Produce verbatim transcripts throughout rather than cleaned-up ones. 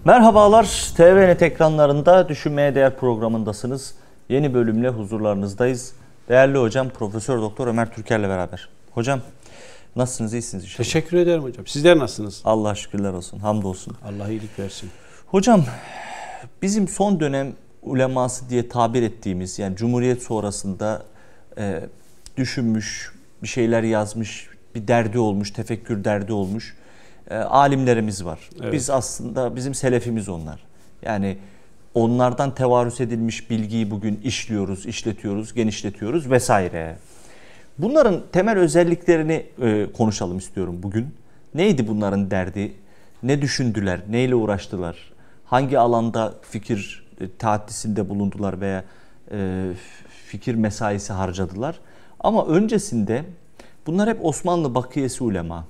Merhabalar, T V Net ekranlarında Düşünmeye Değer programındasınız. Yeni bölümle huzurlarınızdayız. Değerli hocam Profesör Doktor Ömer Türker'le beraber. Hocam nasılsınız, iyisiniz inşallah? Teşekkür ederim hocam. Sizler nasılsınız? Allah şükürler olsun, hamdolsun. Allah iyilik versin. Hocam bizim son dönem uleması diye tabir ettiğimiz, yani Cumhuriyet sonrasında e, düşünmüş, bir şeyler yazmış, bir derdi olmuş, tefekkür derdi olmuş e, alimlerimiz var. Evet. Biz aslında, bizim selefimiz onlar. Yani onlardan tevarüs edilmiş bilgiyi bugün işliyoruz, işletiyoruz, genişletiyoruz vesaire. Bunların temel özelliklerini e, konuşalım istiyorum bugün. Neydi bunların derdi? Ne düşündüler? Neyle uğraştılar? Hangi alanda fikir e, taaddisinde bulundular veya e, fikir mesaisi harcadılar? Ama öncesinde bunlar hep Osmanlı bakiyesi ulema.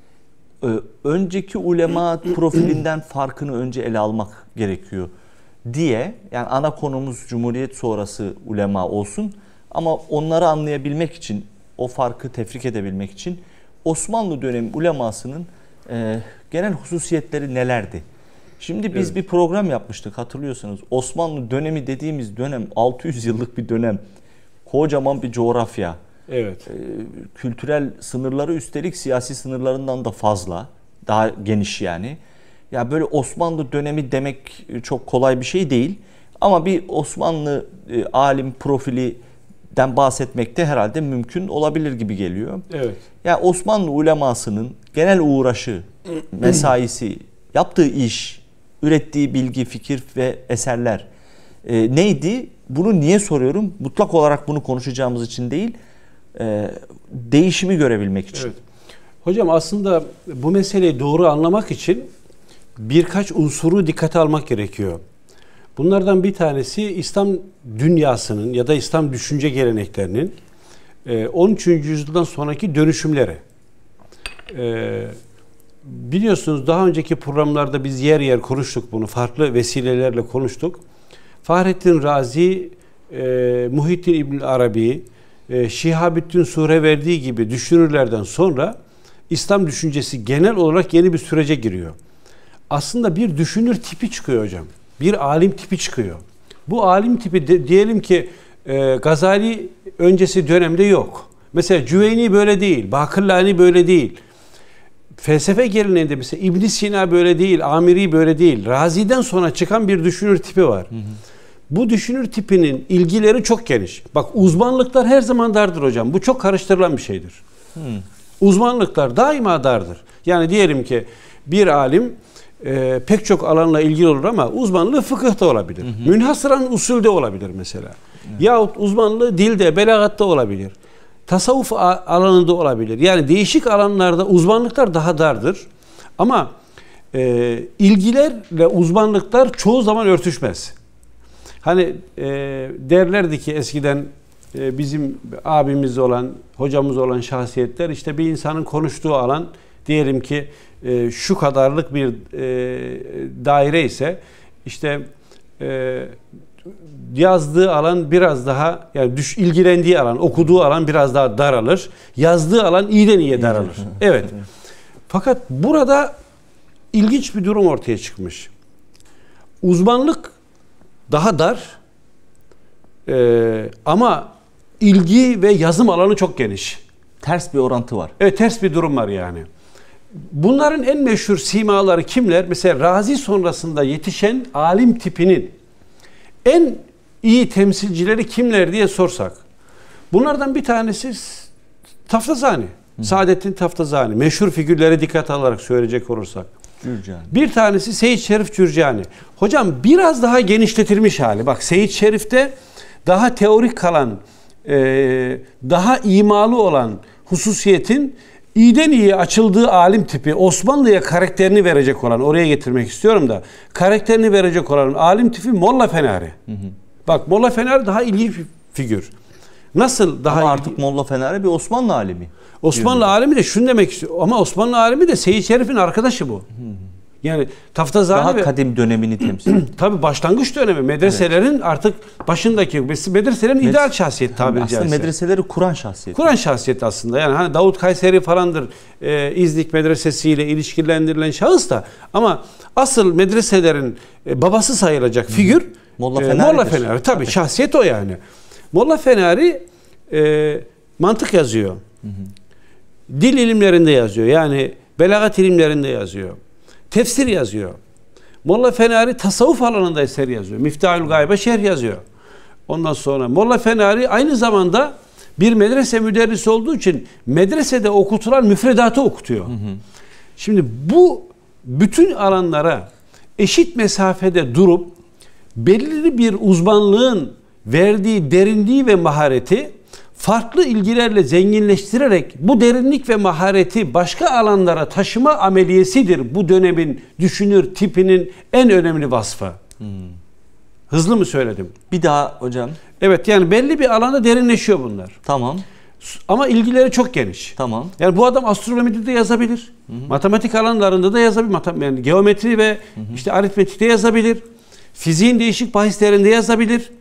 E, önceki ulema profilinden farkını önce ele almak gerekiyor diye, yani ana konumuz Cumhuriyet sonrası ulema olsun ama onları anlayabilmek için, o farkı tefrik edebilmek için Osmanlı dönemi ulemasının e, genel hususiyetleri nelerdi? Şimdi biz evet. bir program yapmıştık, hatırlıyorsanız. Osmanlı dönemi dediğimiz dönem altı yüz yıllık bir dönem. Kocaman bir coğrafya. Evet. E, kültürel sınırları üstelik siyasi sınırlarından da fazla. Daha geniş yani. Ya böyle Osmanlı dönemi demek çok kolay bir şey değil. Ama bir Osmanlı e, alim profilinden bahsetmek de herhalde mümkün olabilir gibi geliyor. Evet. Ya yani Osmanlı ulemasının genel uğraşı, mesaisi, yaptığı iş, ürettiği bilgi, fikir ve eserler e, neydi? Bunu niye soruyorum? Mutlak olarak bunu konuşacağımız için değil, e, değişimi görebilmek için. Evet. Hocam aslında bu meseleyi doğru anlamak için birkaç unsuru dikkate almak gerekiyor. Bunlardan bir tanesi İslam dünyasının ya da İslam düşünce geleneklerinin on üçüncü yüzyıldan sonraki dönüşümleri. Biliyorsunuz daha önceki programlarda biz yer yer konuştuk bunu. Farklı vesilelerle konuştuk. Fahrettin Razi, Muhittin İbn Arabi, Şihabüddin Suhreverdi gibi düşünürlerden sonra İslam düşüncesi genel olarak yeni bir sürece giriyor. Aslında bir düşünür tipi çıkıyor hocam. Bir alim tipi çıkıyor. Bu alim tipi de, diyelim ki e, Gazali öncesi dönemde yok. Mesela Cüveyni böyle değil, Bakırlani böyle değil. Felsefe geleneğinde mesela İbn Sina böyle değil, Amiri böyle değil. Razi'den sonra çıkan bir düşünür tipi var. Hı hı. Bu düşünür tipinin ilgileri çok geniş. Bak uzmanlıklar her zaman dardır hocam. Bu çok karıştırılan bir şeydir. Hı. Uzmanlıklar daima dardır. Yani diyelim ki bir alim e, pek çok alanla ilgili olur ama uzmanlığı fıkıhta olabilir. Hı hı. Münhasıran usulde olabilir mesela. Evet. Yahut uzmanlığı dilde, belagatta olabilir. Tasavvuf alanında olabilir. Yani değişik alanlarda uzmanlıklar daha dardır. Ama e, ilgilerle uzmanlıklar çoğu zaman örtüşmez. Hani e, derlerdi ki eskiden e, bizim abimiz olan, hocamız olan şahsiyetler, işte bir insanın konuştuğu alan diyelim ki e, şu kadarlık bir e, daire ise işte e, yazdığı alan biraz daha, yani düş, ilgilendiği alan, okuduğu alan biraz daha daralır. Yazdığı alan iyiden iyiye daralır. Evet. Fakat burada ilginç bir durum ortaya çıkmış. Uzmanlık daha dar ee, ama ilgi ve yazım alanı çok geniş. Ters bir orantı var. Evet, ters bir durum var yani. Bunların en meşhur simaları kimler? Mesela Razi sonrasında yetişen alim tipinin en iyi temsilcileri kimler diye sorsak. Bunlardan bir tanesi Taftazani. Hı. Saadettin Taftazani. Meşhur figürlere dikkat alarak söyleyecek olursak. Cürcani. Bir tanesi Seyyid Şerif Cürcani. Hocam biraz daha genişletilmiş hali. Bak Seyyid Şerif'te daha teorik kalan, daha imalı olan hususiyetin iyiden iyiye açıldığı alim tipi, Osmanlı'ya karakterini verecek olan, oraya getirmek istiyorum da, karakterini verecek olan alim tipi Molla Fenari. Hı hı. Bak Molla Fenari daha ilginç bir figür. Nasıl daha ama artık Molla Fenari bir Osmanlı alimi. Osmanlı alimi de şunu demek istiyor. Ama Osmanlı alimi de Seyyid Şerif'in arkadaşı bu. Hı hı. Yani Taftazani daha ve, kadim dönemini temsil ediyor. tabii başlangıç dönemi. Medreselerin evet. artık başındaki medreselerin Medres ideal şahsiyet tabiri caizse. Aslında medreseleri kuran şahsiyet. Kuran şahsiyet aslında. Yani hani Davut Kayseri falandır. E, İznik medresesiyle ilişkilendirilen şahıs da, ama asıl medreselerin e, babası sayılacak Hı -hı. figür Molla e, Fenari'dir. Molla Fenari. Tabii, tabii şahsiyet o yani. Molla Fenari e, mantık yazıyor. Hı hı. Dil ilimlerinde yazıyor. Yani belagat ilimlerinde yazıyor. Tefsir yazıyor. Molla Fenari tasavvuf alanında eser yazıyor. Miftahül Gaybe şerh yazıyor. Ondan sonra Molla Fenari aynı zamanda bir medrese müderrisi olduğu için medresede okutulan müfredatı okutuyor. Hı hı. Şimdi bu bütün alanlara eşit mesafede durup belirli bir uzmanlığın verdiği derinliği ve mahareti farklı ilgilerle zenginleştirerek bu derinlik ve mahareti başka alanlara taşıma ameliyesidir bu dönemin düşünür tipinin en önemli vasfı. Hmm. Hızlı mı söyledim? Bir daha hocam. Evet, yani belli bir alanda derinleşiyor bunlar. Tamam. Ama ilgileri çok geniş. Tamam. Yani bu adam astronomide de yazabilir. Hı hı. Matematik alanlarında da yazabilir. Yani geometri ve hı hı. işte aritmetikte yazabilir. Fiziğin değişik bahislerinde yazabilir.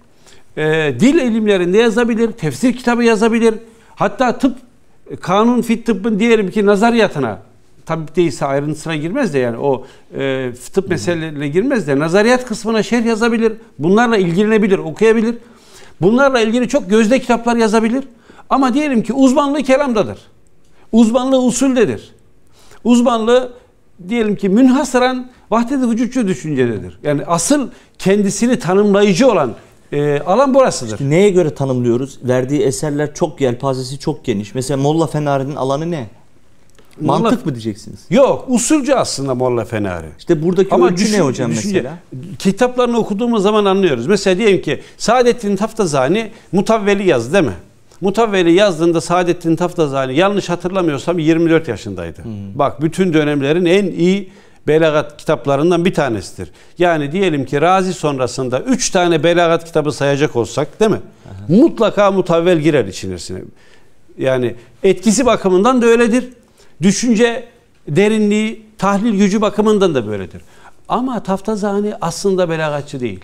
E, dil ilimlerinde yazabilir, tefsir kitabı yazabilir. Hatta tıp, kanun fit tıbbın diyelim ki nazariyatına, tabii değilse ayrıntısına girmez de, yani o e, tıp hmm. meselelerine girmez de nazariyat kısmına şerh yazabilir. Bunlarla ilgilenebilir, okuyabilir. Bunlarla ilgili çok gözde kitaplar yazabilir. Ama diyelim ki uzmanlığı kelamdadır. Uzmanlığı usuldedir. Uzmanlığı diyelim ki münhasıran vahdet-i vücutçu düşüncededir. Yani asıl kendisini tanımlayıcı olan E, alan burasıdır. İşte neye göre tanımlıyoruz? Verdiği eserler çok, yelpazesi çok geniş. Mesela Molla Fenari'nin alanı ne? Molla, mantık mı diyeceksiniz? Yok, usulcü aslında Molla Fenari. İşte buradaki ama ölçü düşün, ne hocam düşünce, mesela? Kitaplarını okuduğumuz zaman anlıyoruz. Mesela diyelim ki Saadettin Taftazani Mutavveli yazdı değil mi? Mutavveli yazdığında Saadettin Taftazani yanlış hatırlamıyorsam yirmi dört yaşındaydı. Hmm. Bak, bütün dönemlerin en iyi belagat kitaplarından bir tanesidir. Yani diyelim ki Razi sonrasında üç tane belagat kitabı sayacak olsak değil mi? Aha. Mutlaka Mutavvel girer içerisine. Yani etkisi bakımından da öyledir. Düşünce derinliği, tahlil gücü bakımından da böyledir. Ama Taftazani aslında belagatçı değil.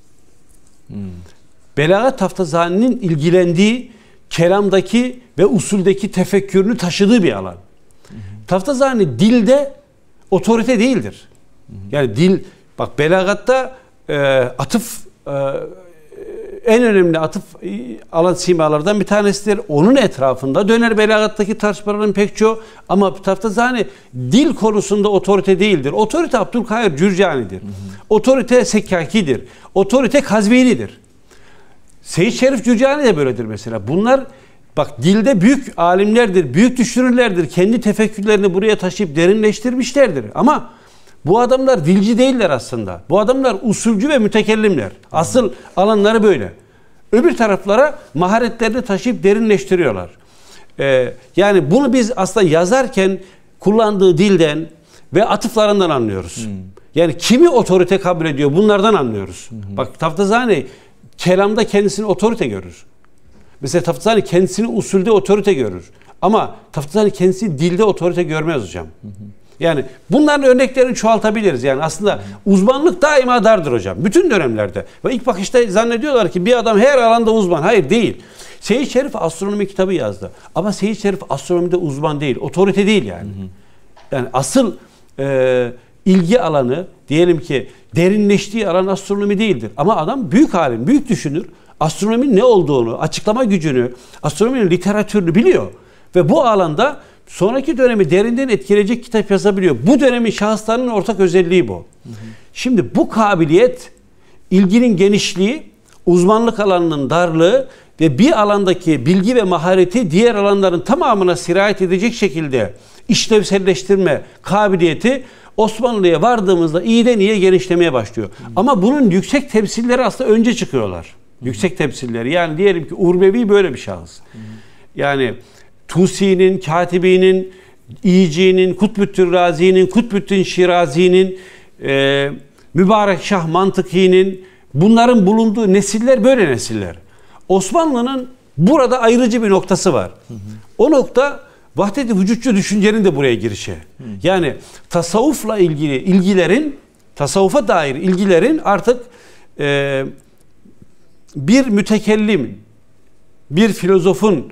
Hmm. Belagat Taftazani'nin ilgilendiği kelamdaki ve usuldeki tefekkürünü taşıdığı bir alan. Hmm. Taftazani dilde otorite değildir. Yani dil, bak belagatta e, atıf e, en önemli atıf e, alan simalardan bir tanesidir. Onun etrafında döner belagattaki tartışmaların pek çoğu, ama Taftazani dil konusunda otorite değildir. Otorite Abdülkahir Cürcani'dir. Hı hı. Otorite Sekkaki'dir. Otorite Kazvini'dir. Seyyid Şerif Cürcani de böyledir mesela. Bunlar bak dilde büyük alimlerdir, büyük düşünürlerdir. Kendi tefekkürlerini buraya taşıyıp derinleştirmişlerdir. Ama bu adamlar dilci değiller aslında. Bu adamlar usulcü ve mütekellimler. Asıl alanları böyle. Öbür taraflara maharetlerini taşıyıp derinleştiriyorlar. Ee, yani bunu biz aslında yazarken kullandığı dilden ve atıflarından anlıyoruz. Hmm. Yani kimi otorite kabul ediyor, bunlardan anlıyoruz. Hmm. Bak Taftazani kelamda kendisini otorite görür. Mesela Taftazani kendisini usulde otorite görür. Ama Taftazani kendisi dilde otorite görmez hocam. Hı hı. Yani bunların örneklerini çoğaltabiliriz. Yani aslında hı hı. uzmanlık daima dardır hocam. Bütün dönemlerde. Ve ilk bakışta zannediyorlar ki bir adam her alanda uzman. Hayır, değil. Seyyid Şerif astronomi kitabı yazdı. Ama Seyyid Şerif astronomide uzman değil. Otorite değil yani. Hı hı. Yani asıl e, ilgi alanı, diyelim ki derinleştiği alan astronomi değildir. Ama adam büyük alim, büyük düşünür. Astronominin ne olduğunu, açıklama gücünü, astronominin literatürünü biliyor. Ve bu alanda sonraki dönemi derinden etkileyecek kitap yazabiliyor. Bu dönemin şahıslarının ortak özelliği bu. Hı hı. Şimdi bu kabiliyet, ilginin genişliği, uzmanlık alanının darlığı ve bir alandaki bilgi ve mahareti diğer alanların tamamına sirayet edecek şekilde işlevselleştirme kabiliyeti Osmanlı'ya vardığımızda iyiden iyiye genişlemeye başlıyor. Hı. Ama bunun yüksek temsilleri aslında önce çıkıyorlar. Hı. Yüksek temsilleri. Yani diyelim ki Urbevi böyle bir şahıs. Hı. Yani Tusi'nin, Katibi'nin, İyici'nin, Kutbüttün Razi'nin, Kutbüttün Şirazi'nin, e, Mübarek Şah Mantıki'nin, bunların bulunduğu nesiller böyle nesiller. Osmanlı'nın burada ayrıcı bir noktası var. Hı hı. O nokta vahdet-i vücutçu düşüncenin de buraya girişi. Hmm. Yani tasavvufla ilgili ilgilerin, tasavvufa dair ilgilerin artık e, bir mütekellim, bir filozofun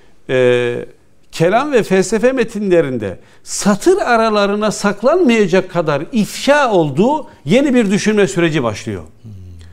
e, kelam ve felsefe metinlerinde satır aralarına saklanmayacak kadar ifşa olduğu yeni bir düşünme süreci başlıyor. Hmm.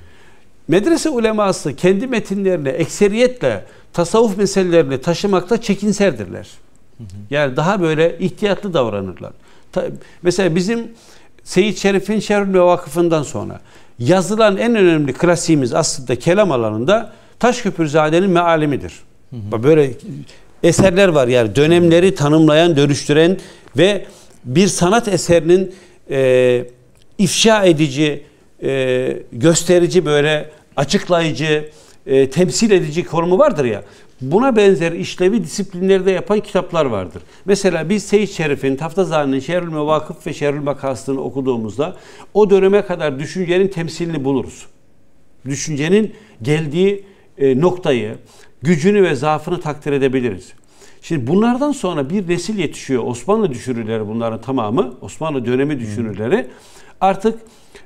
Medrese uleması kendi metinlerine ekseriyetle tasavvuf meselelerini taşımakta çekinserdirler. Hı hı. Yani daha böyle ihtiyatlı davranırlar. Ta, mesela bizim Seyyid Şerif'in Şerhül Mevakıf'ından sonra yazılan en önemli klasiğimiz aslında kelam alanında Taşköprüzade'nin Mealimidir. Hı hı. Böyle eserler var yani dönemleri tanımlayan, dönüştüren ve bir sanat eserinin e, ifşa edici, e, gösterici, böyle açıklayıcı, e, temsil edici konumu vardır ya. Buna benzer işlevi disiplinlerde yapan kitaplar vardır. Mesela biz Seyyid Şerif'in, Taftazani'nin Şerhül Mevakıf ve Şerhül Makasıd'ını okuduğumuzda o döneme kadar düşüncenin temsilini buluruz. Düşüncenin geldiği e, noktayı, gücünü ve zaafını takdir edebiliriz. Şimdi bunlardan sonra bir nesil yetişiyor. Osmanlı düşünürleri bunların tamamı, Osmanlı dönemi düşünürleri artık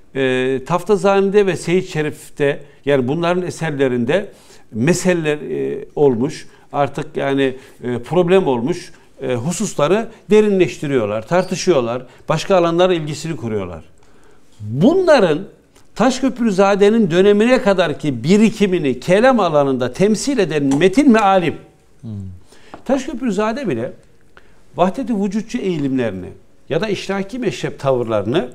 e, Taftazani'de ve Seyyid Şerif'te, yani bunların eserlerinde meseleler e, olmuş, artık yani e, problem olmuş e, hususları derinleştiriyorlar, tartışıyorlar, başka alanlara ilgisini kuruyorlar. Bunların Taşköprüzade'nin dönemine kadarki birikimini kelam alanında temsil eden metin mealim. Hmm. Taşköprüzade bile vahdet-i vücutçu eğilimlerini ya da işraki meşrep tavırlarını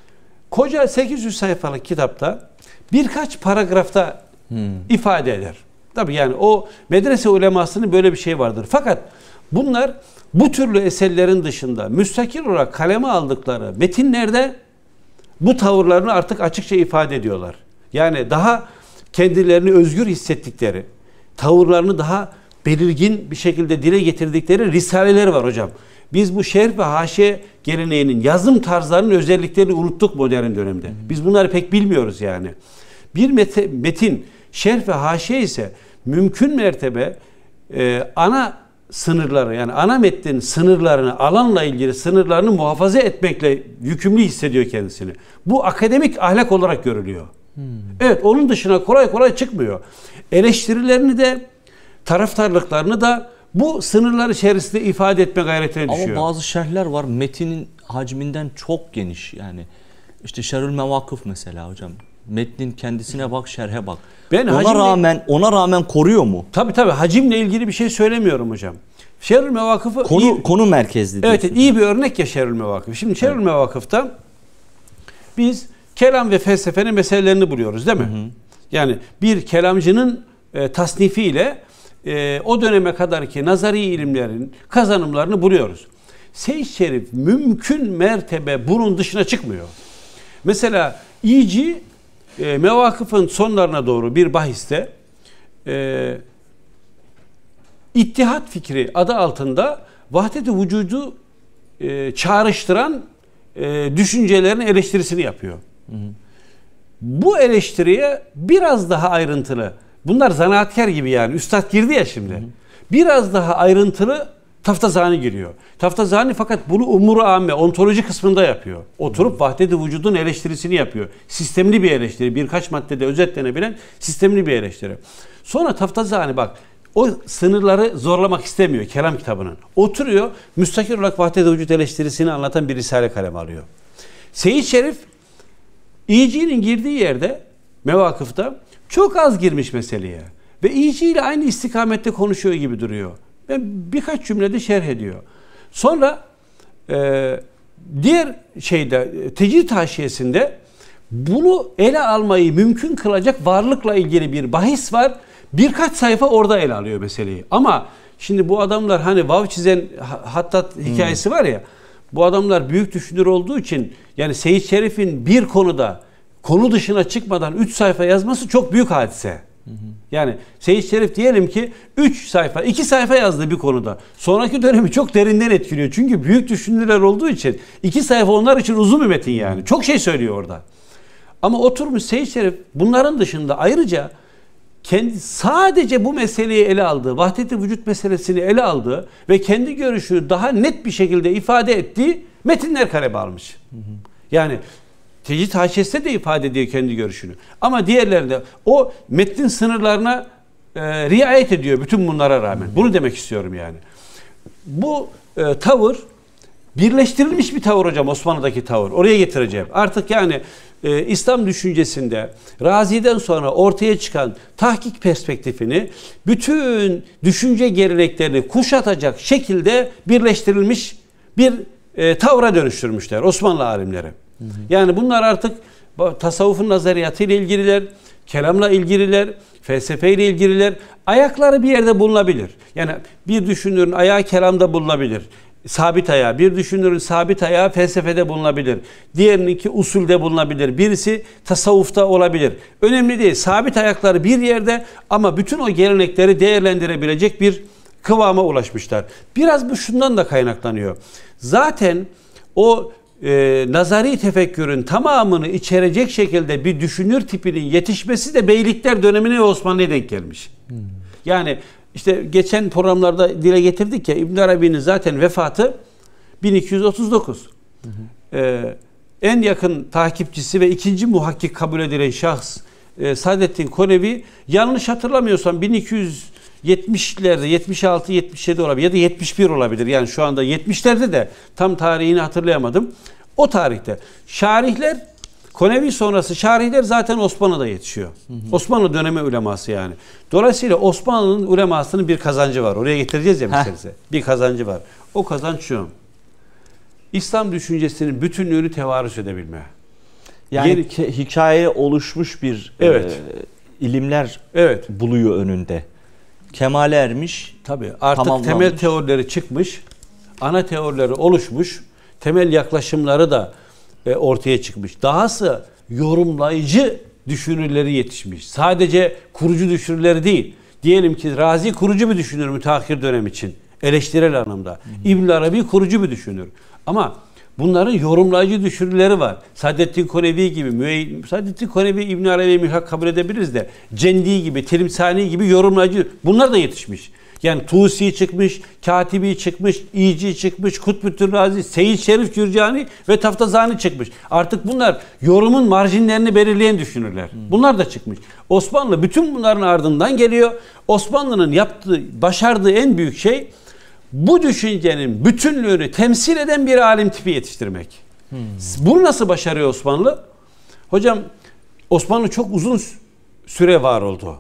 koca sekiz yüz sayfalık kitapta birkaç paragrafta hmm. ifade eder. Tabii yani o medrese ulemasının böyle bir şey vardır. Fakat bunlar bu türlü eserlerin dışında müstakil olarak kaleme aldıkları metinlerde bu tavırlarını artık açıkça ifade ediyorlar. Yani daha kendilerini özgür hissettikleri, tavırlarını daha belirgin bir şekilde dile getirdikleri risaleleri var hocam. Biz bu şerh ve haşiye geleneğinin yazım tarzlarının özelliklerini unuttuk modern dönemde. Biz bunları pek bilmiyoruz yani. Bir metin şerh ve haşiye ise mümkün mertebe e, ana sınırları, yani ana metnin sınırlarını, alanla ilgili sınırlarını muhafaza etmekle yükümlü hissediyor kendisini. Bu akademik ahlak olarak görülüyor. Hmm. Evet, onun dışına kolay kolay çıkmıyor. Eleştirilerini de, taraftarlıklarını da bu sınırlar içerisinde ifade etme gayretine düşüyor. Ama bazı şerhler var metinin hacminden çok geniş yani. İşte Şerhül Mevakıf mesela hocam. Metnin kendisine bak, şerhe bak. Ben ona hacimle, rağmen ona rağmen koruyor mu? Tabii tabii. Hacimle ilgili bir şey söylemiyorum hocam. Şerhül Mevakıf'ı konu iyi, konu merkezli diyorsun. Evet, iyi bir örnek ya Şerhül Mevakıf. Şimdi Şerhül evet. Mevakıf'ta biz kelam ve felsefenin meselelerini buluyoruz, değil mi? Hı hı. Yani bir kelamcının e, tasnifiyle e, o döneme kadarki nazari ilimlerin kazanımlarını buluyoruz. Seyyid Şerif mümkün mertebe bunun dışına çıkmıyor. Mesela İyici e, Mevakıf'ın sonlarına doğru bir bahiste e, İttihat fikri adı altında vahdet-i vücudu e, çağrıştıran e, düşüncelerin eleştirisini yapıyor. Hı hı. Bu eleştiriye biraz daha ayrıntılı, bunlar zanaatkar gibi yani, üstad girdi ya şimdi, hı hı. biraz daha ayrıntılı Taftazani giriyor. Taftazani fakat bunu umur-u âmme, ontoloji kısmında yapıyor. Oturup vahdet-i vücudun eleştirisini yapıyor. Sistemli bir eleştiri, birkaç maddede özetlenebilen sistemli bir eleştiri. Sonra Taftazani bak, o sınırları zorlamak istemiyor kelam kitabının. Oturuyor, müstakil olarak vahdet-i vücut eleştirisini anlatan bir risale kaleme alıyor. Seyyid Şerif, İyici'nin girdiği yerde, Mevakıf'ta çok az girmiş meseleye. Ve İyici ile aynı istikamette konuşuyor gibi duruyor. Ben birkaç cümlede şerh ediyor. Sonra e, diğer şeyde, tecrid haşiyesinde bunu ele almayı mümkün kılacak varlıkla ilgili bir bahis var. Birkaç sayfa orada ele alıyor meseleyi. Ama şimdi bu adamlar hani vav çizen Hattat hikayesi hmm. var ya, bu adamlar büyük düşünür olduğu için yani Seyyid Şerif'in bir konuda konu dışına çıkmadan üç sayfa yazması çok büyük hadise. Hı hı. Yani Seyyid Şerif diyelim ki üç sayfa, iki sayfa yazdı bir konuda. Sonraki dönemi çok derinden etkiliyor. Çünkü büyük düşünürler olduğu için iki sayfa onlar için uzun bir metin yani. Çok şey söylüyor orada. Ama oturmuş Seyyid Şerif bunların dışında ayrıca kendi sadece bu meseleyi ele aldığı, vahdet-i vücut meselesini ele aldığı ve kendi görüşünü daha net bir şekilde ifade ettiği metinler kaleme almış. Hı hı. Yani Tecrid Haşiyesi'de de ifade ediyor kendi görüşünü. Ama diğerlerinde o metnin sınırlarına e, riayet ediyor bütün bunlara rağmen. Bunu demek istiyorum yani. Bu e, tavır birleştirilmiş bir tavır hocam, Osmanlı'daki tavır. Oraya getireceğim. Artık yani e, İslam düşüncesinde Razi'den sonra ortaya çıkan tahkik perspektifini bütün düşünce geleneklerini kuşatacak şekilde birleştirilmiş bir e, tavra dönüştürmüşler Osmanlı alimleri. Hı hı. Yani bunlar artık tasavvufun nazariyatıyla ilgililer, kelamla ilgililer, felsefeyle ilgililer. Ayakları bir yerde bulunabilir. Yani bir düşünürün ayağı kelamda bulunabilir. Sabit ayağı. Bir düşünürün sabit ayağı felsefede bulunabilir. Diğerininki usulde bulunabilir. Birisi tasavvufta olabilir. Önemli değil. Sabit ayakları bir yerde ama bütün o gelenekleri değerlendirebilecek bir kıvama ulaşmışlar. Biraz bu şundan da kaynaklanıyor. Zaten o e, nazari tefekkürün tamamını içerecek şekilde bir düşünür tipinin yetişmesi de Beylikler dönemine ve Osmanlı'ya denk gelmiş. Hmm. Yani İşte geçen programlarda dile getirdik ya, İbn Arabi'nin zaten vefatı bin iki yüz otuz dokuz. Hı hı. Ee, en yakın takipçisi ve ikinci muhakkik kabul edilen şahs e, Saadettin Konevi, yanlış hatırlamıyorsam bin iki yüz yetmişlerde yetmiş altı yetmiş yedi olabilir ya da yetmiş bir olabilir. Yani şu anda yetmişlerde de tam tarihini hatırlayamadım. O tarihte şarihler, Konevi sonrası şarihler zaten Osmanlı'da yetişiyor. Hı hı. Osmanlı dönemi uleması yani. Dolayısıyla Osmanlı'nın ulemasının bir kazancı var. Oraya getireceğiz ya meselesi. Bir kazancı var. O kazanç şu: İslam düşüncesinin bütünlüğünü tevarüs edebilme. Yani Yeni, hikaye oluşmuş bir evet. e, ilimler evet. buluyor önünde. Kemale ermiş. Tabii artık temel teorileri çıkmış. Ana teorileri oluşmuş. Temel yaklaşımları da ortaya çıkmış. Dahası yorumlayıcı düşünürleri yetişmiş. Sadece kurucu düşünürleri değil. Diyelim ki Razi kurucu bir düşünür müteahhir dönem için. Eleştirel anlamda. Hı hı. İbn Arabi kurucu bir düşünür. Ama bunların yorumlayıcı düşünürleri var. Saadettin Konevi gibi, Müey Saadettin Konevi İbn Arabi'yi mühak kabul edebiliriz de Cendi gibi, Tilimsani gibi yorumlayıcı, bunlar da yetişmiş. Yani Tusi çıkmış, Katibi çıkmış, İci çıkmış, Kutbüttün Razi, Seyyid Şerif Gürcani ve Taftazani çıkmış. Artık bunlar yorumun marjinlerini belirleyen düşünürler. Hmm. Bunlar da çıkmış. Osmanlı bütün bunların ardından geliyor. Osmanlı'nın yaptığı, başardığı en büyük şey bu düşüncenin bütünlüğünü temsil eden bir alim tipi yetiştirmek. Hmm. Bunu nasıl başarıyor Osmanlı? Hocam, Osmanlı çok uzun süre var oldu.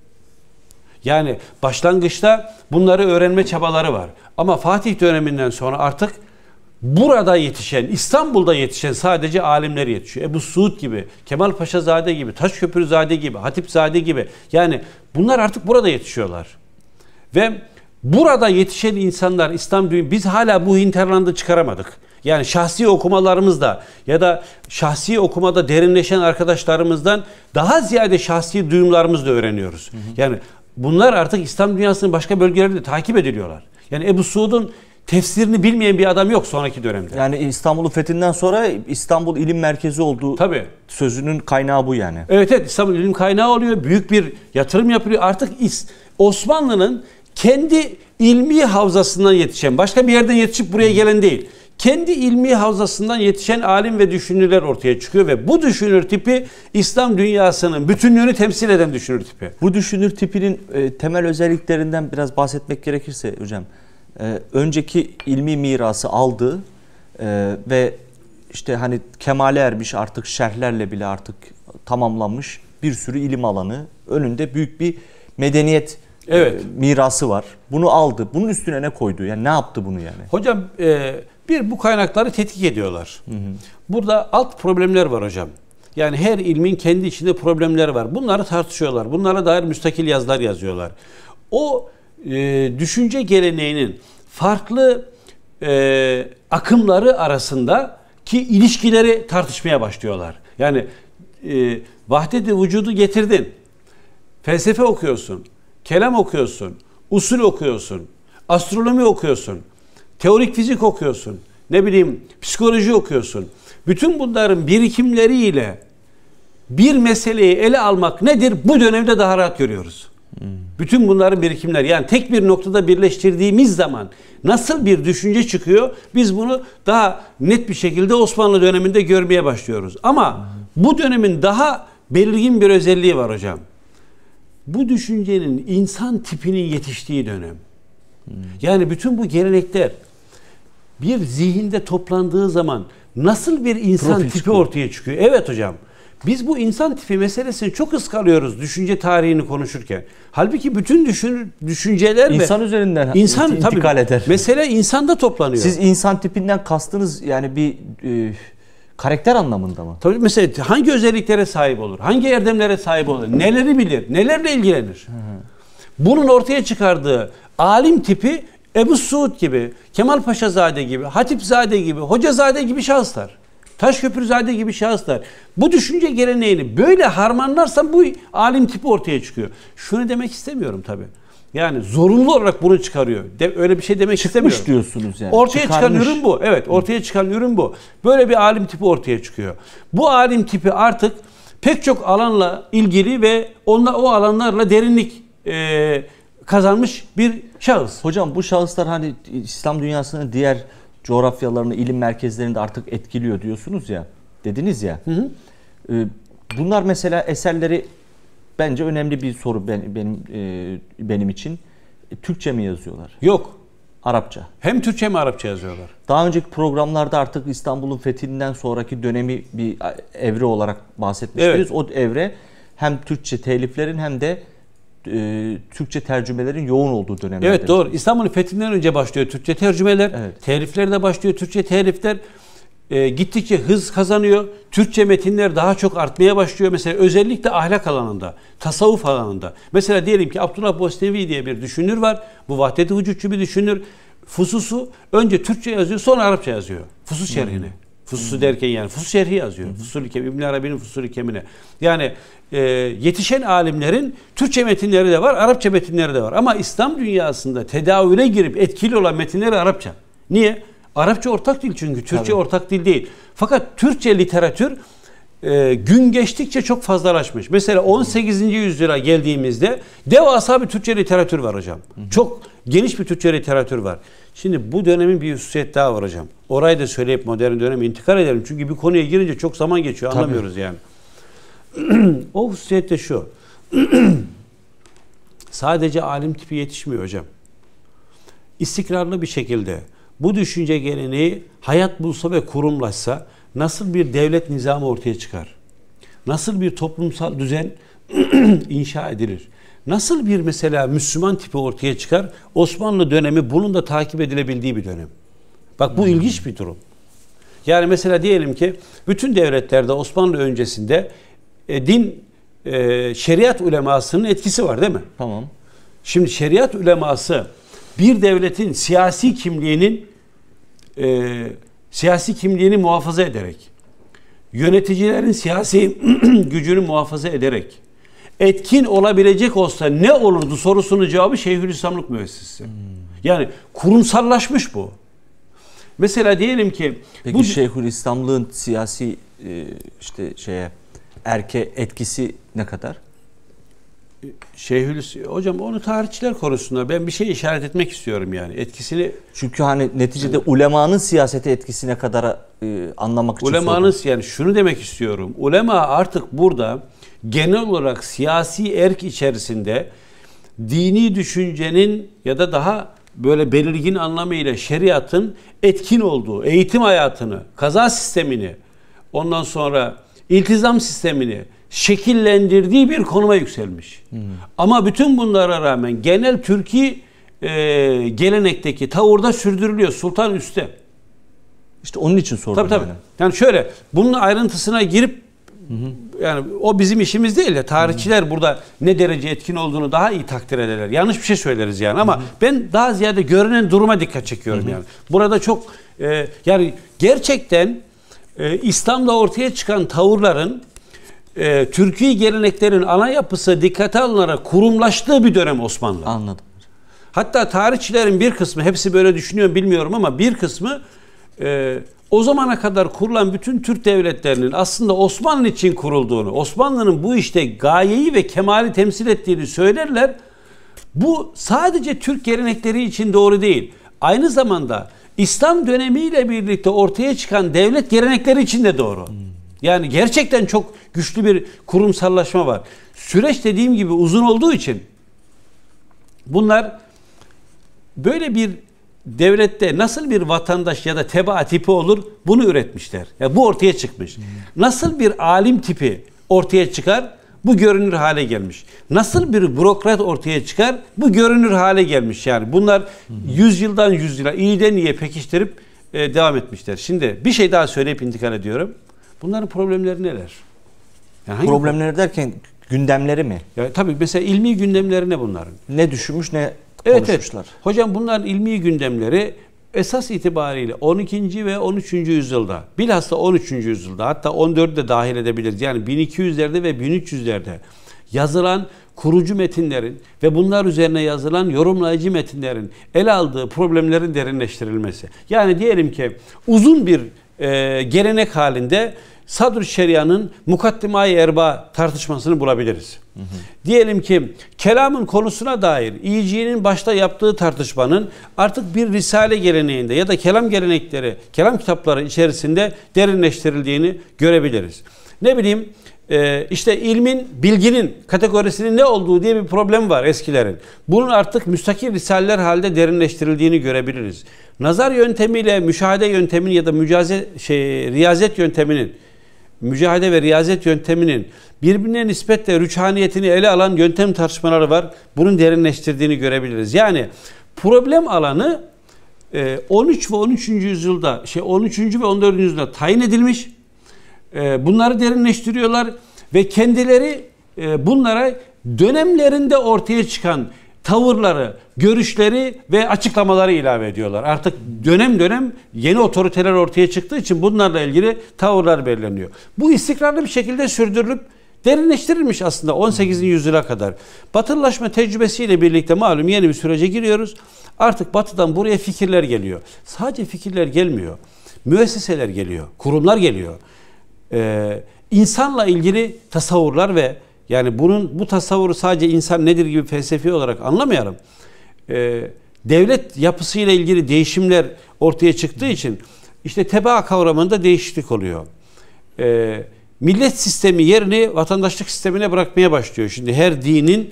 Yani başlangıçta bunları öğrenme çabaları var. Ama Fatih döneminden sonra artık burada yetişen, İstanbul'da yetişen sadece alimler yetişiyor. Ebu Suud gibi, Kemal Paşazade gibi, Taşköprüzade gibi, Hatipzade gibi. Yani bunlar artık burada yetişiyorlar. Ve burada yetişen insanlar, İslam dünyası, biz hala bu hinterlandı çıkaramadık. Yani şahsi okumalarımızda ya da şahsi okumada derinleşen arkadaşlarımızdan daha ziyade şahsi duyumlarımızla öğreniyoruz. Hı hı. Yani bunlar artık İslam dünyasının başka bölgelerinde takip ediliyorlar. Yani Ebu Suud'un tefsirini bilmeyen bir adam yok sonraki dönemde. Yani İstanbul'un fethinden sonra İstanbul ilim merkezi olduğu tabii sözünün kaynağı bu yani. Evet evet, İstanbul ilim kaynağı oluyor. Büyük bir yatırım yapılıyor. Artık Osmanlı'nın kendi ilmi havzasından yetişen, başka bir yerden yetişip buraya gelen değil, kendi ilmi havzasından yetişen alim ve düşünürler ortaya çıkıyor ve bu düşünür tipi İslam dünyasının bütünlüğünü temsil eden düşünür tipi. Bu düşünür tipinin e, temel özelliklerinden biraz bahsetmek gerekirse hocam, e, önceki ilmi mirası aldı e, ve işte hani kemale ermiş, artık şerhlerle bile artık tamamlanmış bir sürü ilim alanı, önünde büyük bir medeniyet evet. e, mirası var. Bunu aldı. Bunun üstüne ne koydu? Yani ne yaptı bunu yani? Hocam e, bir, bu kaynakları tetkik ediyorlar. Hı hı. Burada alt problemler var hocam. Yani her ilmin kendi içinde problemleri var. Bunları tartışıyorlar. Bunlara dair müstakil yazılar yazıyorlar. O e, düşünce geleneğinin farklı e, akımları arasındaki ilişkileri tartışmaya başlıyorlar. Yani e, vahdet-i vücudu getirdin. Felsefe okuyorsun. Kelam okuyorsun. Usul okuyorsun. Astronomi okuyorsun. Teorik fizik okuyorsun. Ne bileyim psikoloji okuyorsun. Bütün bunların birikimleriyle bir meseleyi ele almak nedir? Bu dönemde daha rahat görüyoruz. Hmm. Bütün bunların birikimler. Yani tek bir noktada birleştirdiğimiz zaman nasıl bir düşünce çıkıyor? Biz bunu daha net bir şekilde Osmanlı döneminde görmeye başlıyoruz. Ama hmm. bu dönemin daha belirgin bir özelliği var hocam. Bu düşüncenin insan tipinin yetiştiği dönem. Hmm. Yani bütün bu gelenekler bir zihinde toplandığı zaman nasıl bir insan Profil tipi çıkıyor. ortaya çıkıyor? Evet hocam. Biz bu insan tipi meselesini çok ıskalıyoruz düşünce tarihini konuşurken. Halbuki bütün düşün, düşünceler insan ve üzerinden insan intikal tabii, eder. Mesele insanda toplanıyor. Siz insan tipinden kastınız yani bir e, karakter anlamında mı? Tabii mesela hangi özelliklere sahip olur? Hangi erdemlere sahip olur? Neleri bilir? Nelerle ilgilenir? Hı hı. Bunun ortaya çıkardığı alim tipi Ebu Suud gibi, Kemal Paşazade gibi, Hatipzade gibi, Hocazade gibi şahıslar. Taşköprüzade gibi şahıslar. Bu düşünce geleneğini böyle harmanlarsan bu alim tipi ortaya çıkıyor. Şunu demek istemiyorum tabii. Yani zorunlu olarak bunu çıkarıyor. De, öyle bir şey demek Çıkmış istemiyorum. diyorsunuz yani. Ortaya Çıkarmış. çıkan ürün bu. Evet, ortaya çıkan ürün bu. Böyle bir alim tipi ortaya çıkıyor. Bu alim tipi artık pek çok alanla ilgili ve onunla, o alanlarla derinlik e, kazanmış bir şahıs. Hocam bu şahıslar hani İslam dünyasının diğer coğrafyalarını, ilim merkezlerinde artık etkiliyor diyorsunuz ya. Dediniz ya. Hı hı. Bunlar mesela eserleri bence önemli bir soru benim benim için. Türkçe mi yazıyorlar? Yok. Arapça. Hem Türkçe hem Arapça yazıyorlar. Daha önceki programlarda artık İstanbul'un fethinden sonraki dönemi bir evre olarak bahsetmiştiniz. Evet. O evre hem Türkçe teliflerin hem de e, Türkçe tercümelerin yoğun olduğu dönemler. Evet doğru. İstanbul'un fethinden önce başlıyor Türkçe tercümeler. Evet. Telifler de başlıyor. Türkçe telifler e, gittikçe hız kazanıyor. Türkçe metinler daha çok artmaya başlıyor. Mesela özellikle ahlak alanında, tasavvuf alanında. Mesela diyelim ki Abdullah Bosnevi diye bir düşünür var. Bu vahdet-i vücutçu bir düşünür. Fususu önce Türkçe yazıyor, sonra Arapça yazıyor. Fusus şerhini. Hmm. Fususu hmm. derken yani Fusus şerhi yazıyor. Hmm. Fusul-i Kem, İbn Arabi'nin Fusul-i Kem'ine. Yani e, yetişen alimlerin Türkçe metinleri de var, Arapça metinleri de var. Ama İslam dünyasında tedavüle girip etkili olan metinleri Arapça. Niye? Arapça ortak dil çünkü. Türkçe Tabii. ortak dil değil. Fakat Türkçe literatür e, gün geçtikçe çok fazlalaşmış. Mesela on sekizinci yüzyıla geldiğimizde devasa bir Türkçe literatür var hocam. Hı hı. Çok geniş bir Türkçe literatür var. Şimdi bu dönemin bir hususiyet daha var hocam. Orayı da söyleyip modern döneme intikal edelim. Çünkü bir konuya girince çok zaman geçiyor. Tabii. Anlamıyoruz yani. O hususiyet de şu. Sadece alim tipi yetişmiyor hocam. İstikrarlı bir şekilde bu düşünce geleneği hayat bulsa ve kurumlaşsa nasıl bir devlet nizamı ortaya çıkar? Nasıl bir toplumsal düzen inşa edilir? Nasıl bir mesela Müslüman tipi ortaya çıkar? Osmanlı dönemi bunun da takip edilebildiği bir dönem. Bak bu hmm. ilginç bir durum. Yani mesela diyelim ki bütün devletlerde Osmanlı öncesinde e, din, e, şeriat ulemasının etkisi var değil mi? Tamam. Şimdi şeriat uleması bir devletin siyasi kimliğinin e, siyasi kimliğini muhafaza ederek, yöneticilerin siyasi gücünü muhafaza ederek etkin olabilecek olsa ne olurdu sorusunun cevabı Şeyhülislamlık müessesesi. Hmm. Yani kurumsallaşmış bu. Mesela diyelim ki Peki bu Şeyhülislamlığın siyasi e, işte şeye erke etkisi ne kadar? Şeyhülislam hocam onu tarihçiler konusunda ben bir şey işaret etmek istiyorum yani etkisini. Çünkü hani neticede evet. ulemanın siyasete etkisine kadar e, anlamak için ulemanın sordum. Yani şunu demek istiyorum. Ulema artık burada genel olarak siyasi erk içerisinde dini düşüncenin ya da daha böyle belirgin anlamıyla şeriatın etkin olduğu eğitim hayatını, kaza sistemini, ondan sonra iltizam sistemini şekillendirdiği bir konuma yükselmiş. Hmm. Ama bütün bunlara rağmen genel Türkiye e, gelenekteki tavırda sürdürülüyor. Sultan üstte. İşte onun için sordum. Tabii tabii. Yani, yani şöyle bunun ayrıntısına girip hı hı. yani o bizim işimiz değil de tarihçiler hı hı. burada ne derece etkin olduğunu daha iyi takdir ederler. Yanlış bir şey söyleriz yani ama hı hı. ben daha ziyade görünen duruma dikkat çekiyorum hı hı. yani. Burada çok e, yani gerçekten e, İslam'da ortaya çıkan tavırların e, Türkiye geleneklerin ana yapısı dikkate alınarak kurumlaştığı bir dönem Osmanlı. Anladım. Hatta tarihçilerin bir kısmı hepsi böyle düşünüyor bilmiyorum ama bir kısmı e, o zamana kadar kurulan bütün Türk devletlerinin aslında Osmanlı için kurulduğunu, Osmanlı'nın bu işte gayeyi ve kemali temsil ettiğini söylerler. Bu sadece Türk gelenekleri için doğru değil. Aynı zamanda İslam dönemiyle birlikte ortaya çıkan devlet gelenekleri için de doğru. Hmm. Yani gerçekten çok güçlü bir kurumsallaşma var. Süreç dediğim gibi uzun olduğu için bunlar böyle bir devlette nasıl bir vatandaş ya da tebaa tipi olur bunu üretmişler. Ya bu ortaya çıkmış. Hmm. Nasıl bir alim tipi ortaya çıkar? Bu görünür hale gelmiş. Nasıl bir bürokrat ortaya çıkar? Bu görünür hale gelmiş yani. Bunlar yüzyıldan yüzyıla iyiden iyiye pekiştirip e, devam etmişler. Şimdi bir şey daha söyleyip intikal ediyorum. Bunların problemleri neler? Yani problemleri derken gündemleri mi? Ya, tabii mesela ilmi gündemleri ne bunların? Ne düşünmüş ne evet, konuşmuşlar? Evet. Hocam bunların ilmi gündemleri esas itibariyle on ikinci ve on üçüncü yüzyılda, bilhassa on üçüncü yüzyılda, hatta on dördü de dahil edebiliriz. Yani bin iki yüzlerde ve bin üç yüzlerde yazılan kurucu metinlerin ve bunlar üzerine yazılan yorumlayıcı metinlerin ele aldığı problemlerin derinleştirilmesi. Yani diyelim ki uzun bir e, gelenek halinde Sadr-ı Şeria'nın Mukaddimâ-i Erba tartışmasını bulabiliriz. Hı hı. Diyelim ki kelamın konusuna dair İyici'nin başta yaptığı tartışmanın artık bir risale geleneğinde ya da kelam gelenekleri, kelam kitapları içerisinde derinleştirildiğini görebiliriz. Ne bileyim e, işte ilmin, bilginin kategorisinin ne olduğu diye bir problem var eskilerin. Bunun artık müstakil risaleler halinde derinleştirildiğini görebiliriz. Nazar yöntemiyle müşahede yönteminin ya da mücaze, şey, riyazet yönteminin mücahede ve riyazet yönteminin birbirine nispetle rüçhaniyetini ele alan yöntem tartışmaları var. Bunun derinleştirdiğini görebiliriz. Yani problem alanı on üç ve on üçüncü yüzyılda, şey on üçüncü ve on dördüncü yüzyılda tayin edilmiş. Bunları derinleştiriyorlar ve kendileri bunlara dönemlerinde ortaya çıkan tavırları, görüşleri ve açıklamaları ilave ediyorlar. Artık dönem dönem yeni otoriteler ortaya çıktığı için bunlarla ilgili tavırlar belirleniyor. Bu istikrarlı bir şekilde sürdürülüp derinleştirilmiş aslında on sekizinci yüzyıla kadar. Batılılaşma tecrübesiyle birlikte malum yeni bir sürece giriyoruz. Artık batıdan buraya fikirler geliyor. Sadece fikirler gelmiyor. Müesseseler geliyor, kurumlar geliyor. Ee, insanla ilgili tasavvurlar ve yani bunun bu tasavvuru sadece insan nedir gibi felsefi olarak anlamayalım. Ee, devlet yapısıyla ilgili değişimler ortaya çıktığı için işte tebaa kavramında değişiklik oluyor. Ee, millet sistemi yerini vatandaşlık sistemine bırakmaya başlıyor. Şimdi her dinin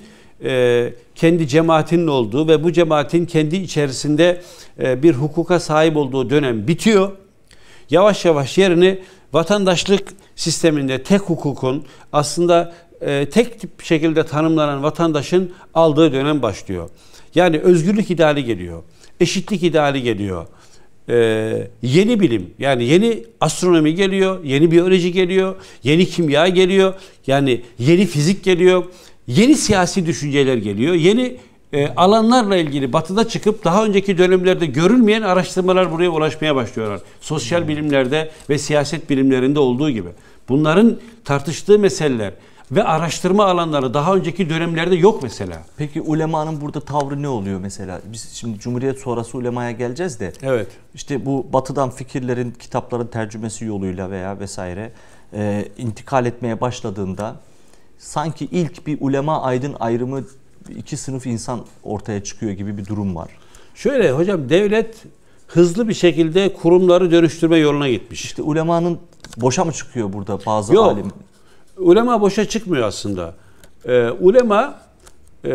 e, kendi cemaatinin olduğu ve bu cemaatin kendi içerisinde e, bir hukuka sahip olduğu dönem bitiyor. Yavaş yavaş yerini vatandaşlık sisteminde tek hukukun aslında e, tek tip şekilde tanımlanan vatandaşın aldığı dönem başlıyor. Yani özgürlük ideali geliyor, eşitlik ideali geliyor, e, yeni bilim yani yeni astronomi geliyor, yeni biyoloji geliyor, yeni kimya geliyor, yani yeni fizik geliyor, yeni siyasi düşünceler geliyor, yeni e, alanlarla ilgili batıda çıkıp daha önceki dönemlerde görülmeyen araştırmalar buraya ulaşmaya başlıyorlar. Sosyal bilimlerde ve siyaset bilimlerinde olduğu gibi. Bunların tartıştığı meseleler ve araştırma alanları daha önceki dönemlerde yok mesela. Peki ulemanın burada tavrı ne oluyor mesela? Biz şimdi Cumhuriyet sonrası ulemaya geleceğiz de. Evet. İşte bu batıdan fikirlerin, kitapların tercümesi yoluyla veya vesaire e, intikal etmeye başladığında sanki ilk bir ulema aydın ayrımı iki sınıf insan ortaya çıkıyor gibi bir durum var. Şöyle hocam, devlet hızlı bir şekilde kurumları dönüştürme yoluna gitmiş. İşte ulemanın boşa mı çıkıyor burada bazı Yok. alim? Ulema boşa çıkmıyor aslında. Ee, ulema e,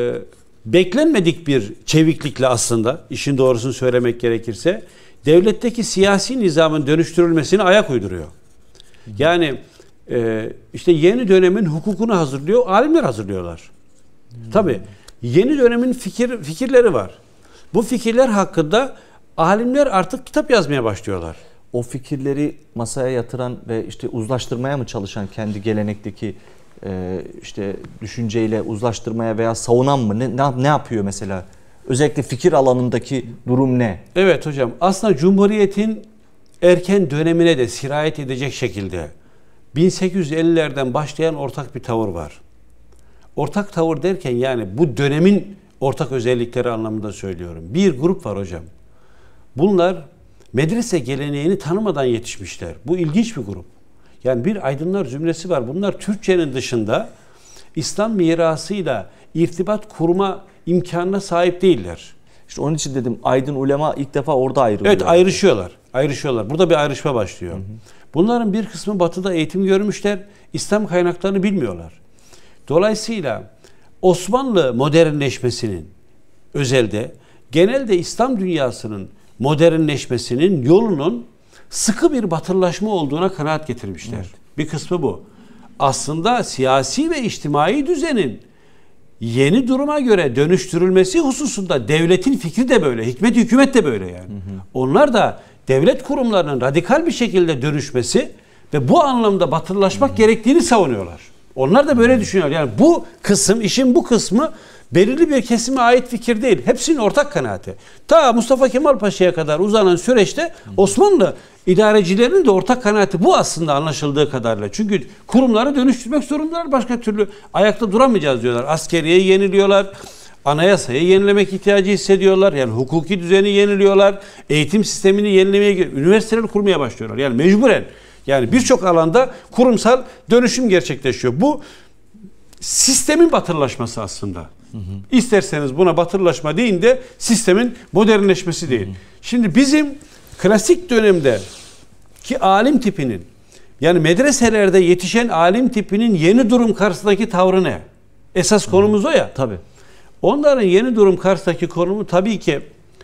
beklenmedik bir çeviklikle aslında, işin doğrusunu söylemek gerekirse, devletteki siyasi nizamın dönüştürülmesine ayak uyduruyor. Yani e, işte yeni dönemin hukukunu hazırlıyor, alimler hazırlıyorlar. Hmm. Tabii yeni dönemin fikir fikirleri var. Bu fikirler hakkında alimler artık kitap yazmaya başlıyorlar. O fikirleri masaya yatıran ve işte uzlaştırmaya mı çalışan, kendi gelenekteki e, işte düşünceyle uzlaştırmaya veya savunan mı? Ne, ne, ne yapıyor mesela? Özellikle fikir alanındaki durum ne? Evet hocam, aslında Cumhuriyet'in erken dönemine de sirayet edecek şekilde bin sekiz yüz ellilerden başlayan ortak bir tavır var. Ortak tavır derken yani bu dönemin ortak özellikleri anlamında söylüyorum. Bir grup var hocam. Bunlar medrese geleneğini tanımadan yetişmişler. Bu ilginç bir grup. Yani bir aydınlar zümresi var. Bunlar Türkçenin dışında İslam mirasıyla irtibat kurma imkanına sahip değiller. İşte onun için dedim aydın ulema ilk defa orada ayrılıyor. Evet, ayrışıyorlar. Ayrışıyorlar. Burada bir ayrışma başlıyor. Hı hı. Bunların bir kısmı batıda eğitim görmüşler. İslam kaynaklarını bilmiyorlar. Dolayısıyla Osmanlı modernleşmesinin özelde, genelde İslam dünyasının modernleşmesinin yolunun sıkı bir batılılaşma olduğuna kanaat getirmişler. Evet. Bir kısmı bu. Aslında siyasi ve içtimai düzenin yeni duruma göre dönüştürülmesi hususunda devletin fikri de böyle, hikmet hükümet de böyle yani. Hı hı. Onlar da devlet kurumlarının radikal bir şekilde dönüşmesi ve bu anlamda batılılaşmak hı hı. gerektiğini savunuyorlar. Onlar da böyle hı hı. düşünüyor. Yani bu kısım, işin bu kısmı belirli bir kesime ait fikir değil. Hepsinin ortak kanaati. Ta Mustafa Kemal Paşa'ya kadar uzanan süreçte Osmanlı idarecilerinin de ortak kanaati bu aslında, anlaşıldığı kadarıyla. Çünkü kurumları dönüştürmek zorundalar. Başka türlü ayakta duramayacağız diyorlar. Askeriyeyi yeniliyorlar. Anayasayı yenilemek ihtiyacı hissediyorlar. Yani hukuki düzeni yeniliyorlar. Eğitim sistemini yenilemeye, üniversiteler kurmaya başlıyorlar. Yani mecburen. Yani birçok alanda kurumsal dönüşüm gerçekleşiyor. Bu sistemin batılılaşması aslında. Hı hı. İsterseniz buna batılılaşma deyin de sistemin modernleşmesi değil. Hı hı. Şimdi bizim klasik dönemde ki alim tipinin, yani medreselerde yetişen alim tipinin yeni durum karşısındaki tavrı ne? Esas hı. konumuz o ya. Tabii. Onların yeni durum karşısındaki konumu tabii ki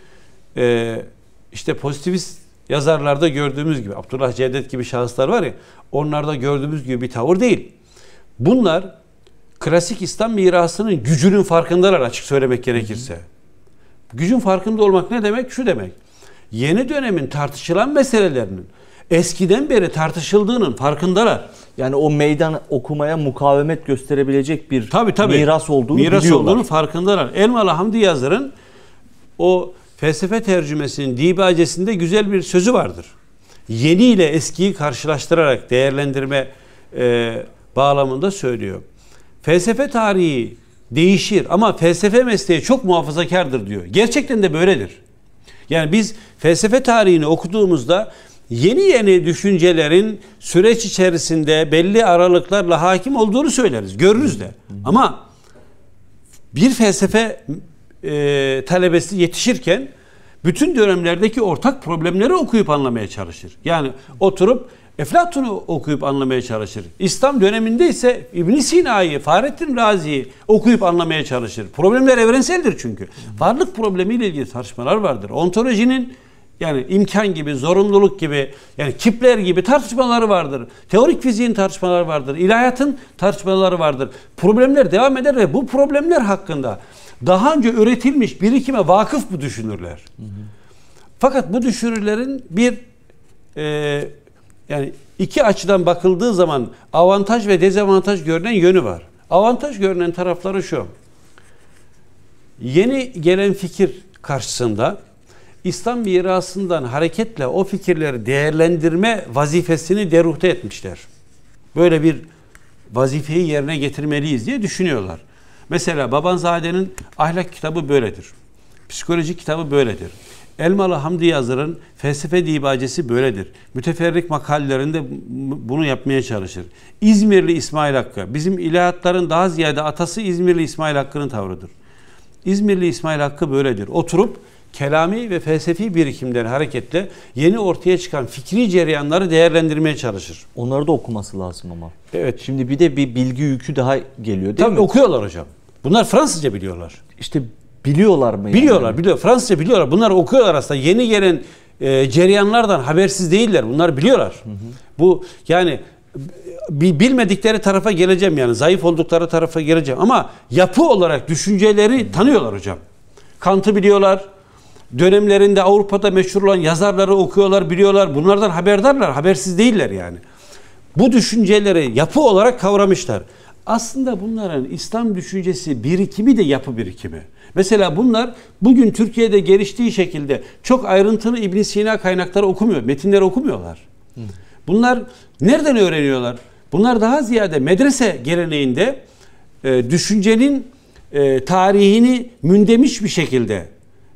e, işte pozitivist yazarlarda gördüğümüz gibi, Abdullah Cevdet gibi şahıslar var ya, onlarda gördüğümüz gibi bir tavır değil. Bunlar klasik İslam mirasının gücünün farkındalar, açık söylemek gerekirse. Hı hı. Gücün farkında olmak ne demek? Şu demek. Yeni dönemin tartışılan meselelerinin eskiden beri tartışıldığının farkındalar. Yani o meydan okumaya mukavemet gösterebilecek bir tabii, tabii. miras olduğunu miras biliyorlar. olduğunu farkındalar. Elmalı Hamdi Yazır'ın o felsefe tercümesinin dibacesinde güzel bir sözü vardır. Yeni ile eskiyi karşılaştırarak değerlendirme e, bağlamında söylüyor. Felsefe tarihi değişir ama felsefe mesleği çok muhafazakardır diyor. Gerçekten de böyledir. Yani biz felsefe tarihini okuduğumuzda yeni yeni düşüncelerin süreç içerisinde belli aralıklarla hakim olduğunu söyleriz. Görürüz de. Ama bir felsefe e, talebesi yetişirken bütün dönemlerdeki ortak problemleri okuyup anlamaya çalışır. Yani oturup Eflatun'u okuyup anlamaya çalışır. İslam döneminde ise İbn Sina'yı, Fahrettin Razi'yi okuyup anlamaya çalışır. Problemler evrenseldir çünkü. Varlık problemiyle ilgili tartışmalar vardır. Ontolojinin, yani imkan gibi, zorunluluk gibi, yani Kepler gibi tartışmaları vardır. Teorik fiziğin tartışmaları vardır. İlahiyatın tartışmaları vardır. Problemler devam eder ve bu problemler hakkında daha önce üretilmiş birikime vakıf mı düşünürler? Hı hı. Fakat bu düşünürlerin bir e, yani iki açıdan bakıldığı zaman avantaj ve dezavantaj görünen yönü var. Avantaj görünen tarafları şu. Yeni gelen fikir karşısında İslam mirasından hareketle o fikirleri değerlendirme vazifesini deruhte etmişler. Böyle bir vazifeyi yerine getirmeliyiz diye düşünüyorlar. Mesela Babanzade'nin ahlak kitabı böyledir. Psikoloji kitabı böyledir. Elmalı Hamdi Yazır'ın felsefe dibacesi böyledir. Müteferrik makalelerinde bunu yapmaya çalışır. İzmirli İsmail Hakkı, bizim ilahiyatların daha ziyade atası İzmirli İsmail Hakkı'nın tavrıdır. İzmirli İsmail Hakkı böyledir. Oturup kelami ve felsefi birikimden hareketle yeni ortaya çıkan fikri cereyanları değerlendirmeye çalışır. Onları da okuması lazım ama. Evet. Şimdi bir de bir bilgi yükü daha geliyor değil Tabii mi? okuyorlar hocam. Bunlar Fransızca biliyorlar. İşte biliyorlar mı? Biliyorlar, yani? biliyor. Fransızca biliyorlar. Bunlar okuyorlar aslında. Yeni gelen e, cereyanlardan habersiz değiller. Bunlar biliyorlar. Hı hı. Bu yani bilmedikleri tarafa geleceğim yani. Zayıf oldukları tarafa geleceğim. Ama yapı olarak düşünceleri hı. tanıyorlar hocam. Kant'ı biliyorlar. Dönemlerinde Avrupa'da meşhur olan yazarları okuyorlar, biliyorlar. Bunlardan haberdarlar. Habersiz değiller yani. Bu düşünceleri yapı olarak kavramışlar. Aslında bunların İslam düşüncesi birikimi de yapı birikimi. Mesela bunlar bugün Türkiye'de geliştiği şekilde çok ayrıntılı İbn Sina kaynakları okumuyor, metinleri okumuyorlar. Hı. Bunlar nereden öğreniyorlar? Bunlar daha ziyade medrese geleneğinde e, düşüncenin e, tarihini mündemiş bir şekilde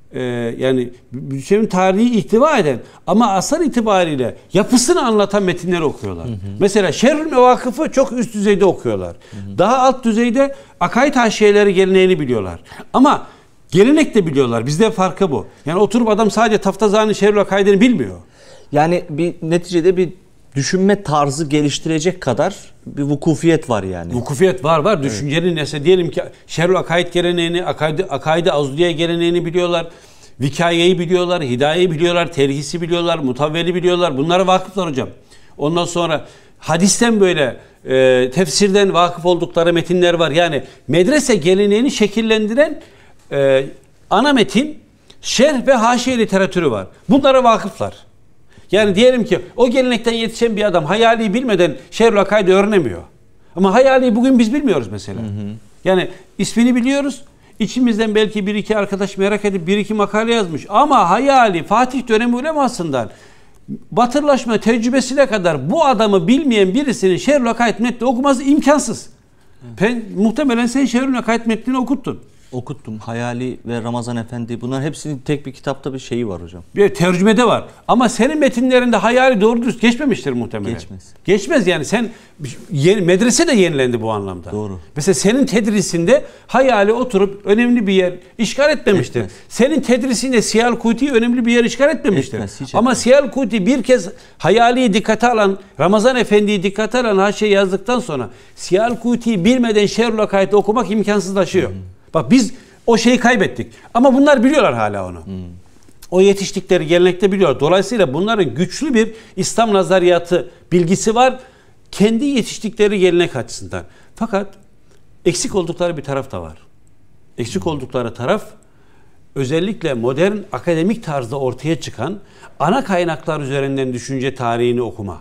e, yani Müslüman tarihi ihtiva eden ama asar itibariyle yapısını anlatan metinleri okuyorlar. Hı hı. Mesela Şerhül Mevakıf'ı çok üst düzeyde okuyorlar. Hı hı. Daha alt düzeyde akaid haşiyeleri geleneğini biliyorlar. Ama gelenek de biliyorlar. Bizde farkı bu. Yani oturup adam sadece Taftazani'nin Şerhül Akaid'ini bilmiyor. Yani bir neticede bir düşünme tarzı geliştirecek kadar bir vukufiyet var yani. Vukufiyet var var. Evet. Düşüncenin nesi diyelim ki Şerhül Akaid geleneğini, Akaid-i Akaid Azliye geleneğini biliyorlar. Vikayeyi biliyorlar, hidayeyi biliyorlar, terhisi biliyorlar, mutavveli biliyorlar. Bunlara vakıflar hocam. Ondan sonra hadisten böyle e, tefsirden vakıf oldukları metinler var. Yani medrese geleneğini şekillendiren e, ana metin, şerh ve haşiye literatürü var. Bunlara vakıflar. Yani diyelim ki o gelenekten yetişen bir adam hayali bilmeden Şerhül Akaid'i öğrenemiyor. Ama hayali bugün biz bilmiyoruz mesela. Hı hı. Yani ismini biliyoruz. İçimizden belki bir iki arkadaş merak edip bir iki makale yazmış. Ama hayali Fatih dönemi ulemasından batırlaşma tecrübesine kadar bu adamı bilmeyen birisinin Şerhül Akaid metni okuması imkansız. Ben, muhtemelen sen Şerhül Akaid metnini okuttun. Okuttum. Hayali ve Ramazan Efendi, bunların hepsinin tek bir kitapta bir şeyi var hocam. Bir tercümede var. Ama senin metinlerinde hayali doğru düz geçmemiştir muhtemelen. Geçmez. Geçmez yani sen yeni, medrese de yenilendi bu anlamda. Doğru. Mesela senin tedrisinde hayali oturup önemli bir yer işgal etmemiştir. Etmez. Senin tedrisinde Siyal Kuti önemli bir yer işgal etmemiştir. Etmez, Ama Siyal Kuti bir kez hayaliyi dikkate alan, Ramazan Efendi'yi dikkate alan haşiye yazdıktan sonra Siyal Kuti'yi bilmeden Şerhül Akaid'i okumak imkansızlaşıyor. Hmm. Bak biz o şeyi kaybettik. Ama bunlar biliyorlar hala onu. Hmm. O yetiştikleri gelenekte biliyorlar. Dolayısıyla bunların güçlü bir İslam nazariyatı bilgisi var. Kendi yetiştikleri gelenek açısından. Fakat eksik oldukları bir taraf da var. Eksik hmm. oldukları taraf özellikle modern akademik tarzda ortaya çıkan ana kaynaklar üzerinden düşünce tarihini okuma.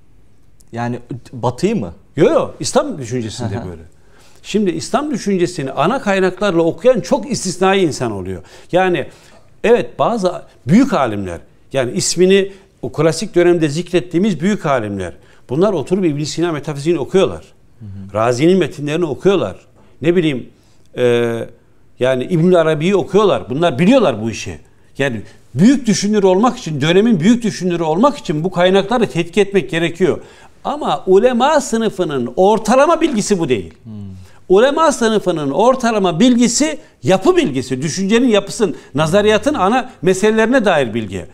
Yani Batı'yı mı? Yok yok. İslam düşüncesinde böyle. Şimdi İslam düşüncesini ana kaynaklarla okuyan çok istisnai insan oluyor. Yani evet bazı büyük alimler, yani ismini o klasik dönemde zikrettiğimiz büyük alimler, bunlar oturup İbn Sina metafiziğini okuyorlar. Hı hı. Razi'nin metinlerini okuyorlar. Ne bileyim e, yani İbn Arabi'yi okuyorlar. Bunlar biliyorlar bu işi. Yani büyük düşünür olmak için, dönemin büyük düşünürü olmak için bu kaynakları tetkik etmek gerekiyor. Ama ulema sınıfının ortalama bilgisi bu değil. Hmm. Ulema sınıfının ortalama bilgisi yapı bilgisi, düşüncenin yapısının, nazariyatın ana meselelerine dair bilgi.